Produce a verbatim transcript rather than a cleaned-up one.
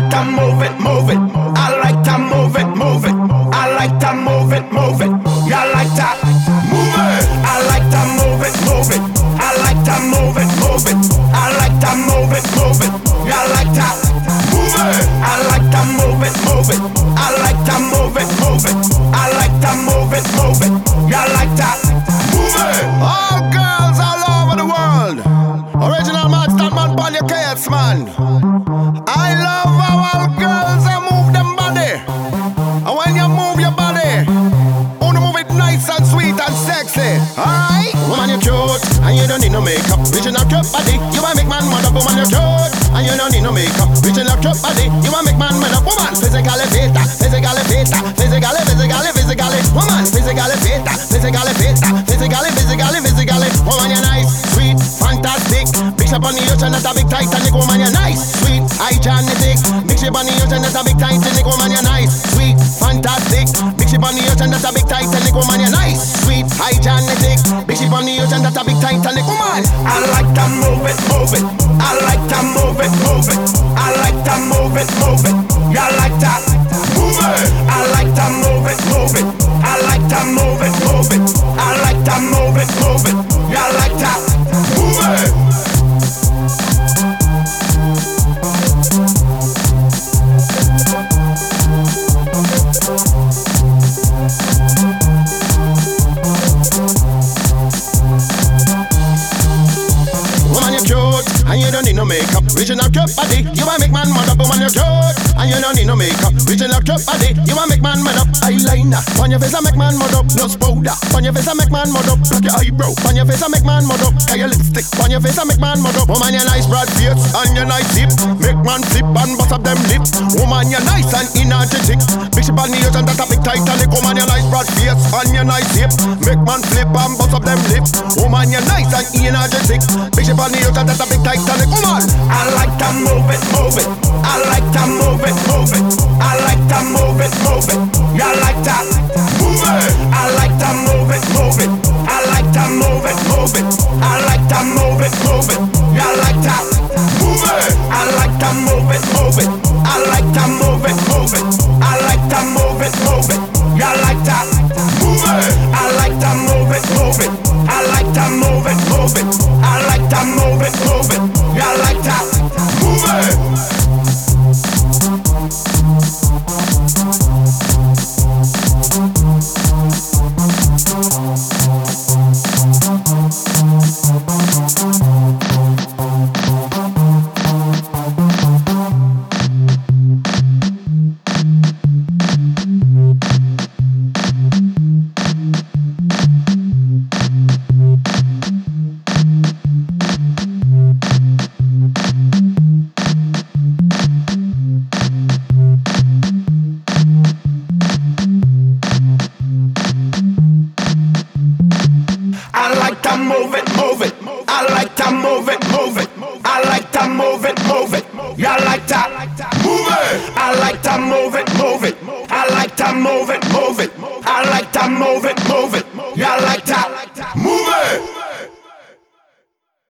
like to move it, move it. I like to move it, move it. I like to move it, move it. You like to move it. I like to move it, move it. I like to move it, move it. I like to move it, move it. You like to move it. I like to move it, move it. I like to move it, move it. I like to move it, move it. You like to move it. All girls all over the world. Original man, stand man, on your case, man. I love how all girls are move them body. And when you move your body, wanna move it nice and sweet and sexy. Alright? Woman, you're cute, and you don't need no makeup. Original cute body, you wanna make man mad up. Woman, you're cute, and you don't need no makeup. Original cute body, you wanna make man mad up. Woman, physically fit, physically fit, physically, physically, physically. Woman, physically fit, physically fit, physically, physically, physically. Woman, you're nice, sweet, fantastic. Mix up on the ocean, that's a big Titanic. Woman, you're nice, sweet, hygienic. Mix up on the ocean, that's a big Titanic. Woman, you're nice, sweet, fantastic. Mix up on the ocean, that's a big Titanic. Woman, you're nice, sweet, hygienic. Mix up on the ocean, that's a big Titanic. Woman, I like to move it, move it. I like to move it, move it. I like to move it, move it. You like to move it. I like to move it, move it. I like to move it, move it. I like to move it, move it. You like to move it. woman, you're cute, and you don't need no makeup. Original cute body, you wanna make man mad up. Woman, you're cute, and you don't need no makeup. Original cute body, you wanna make man mad up. Eyeliner on your face, I make man mad up. Nose powder on your face, I make man mad up. Pluck your eyebrow on your face, I make man mad up. Got your lipstick on your face, I make man mad up. Woman, you're nice, broad face, and your nice hip. Make man flip and bust up them lips. Woman, you're nice and energetic. Big ship on the ocean, that's a big Titanic. Woman, you're nice, broad face, and your nice hip. Make man flip and bust up them lips. Woman, you're nice and energetic. Big ship on the ocean, that's a big Titanic. Woman, I like to move it, move it. I like to move it, move it. I like to move it, move it. You like to move it. I like to move it, move it. I like to move it, move it. I like to move it, move it. You like to move it. I like to move it, move it. I like to move it, move it. I like to move it, move it. You like to move it. I like to move it, move it. I like to move it, move it. I like to move it, move it. You like to move it. Move it, move it. I like to move it, move it. I like to move it, move it.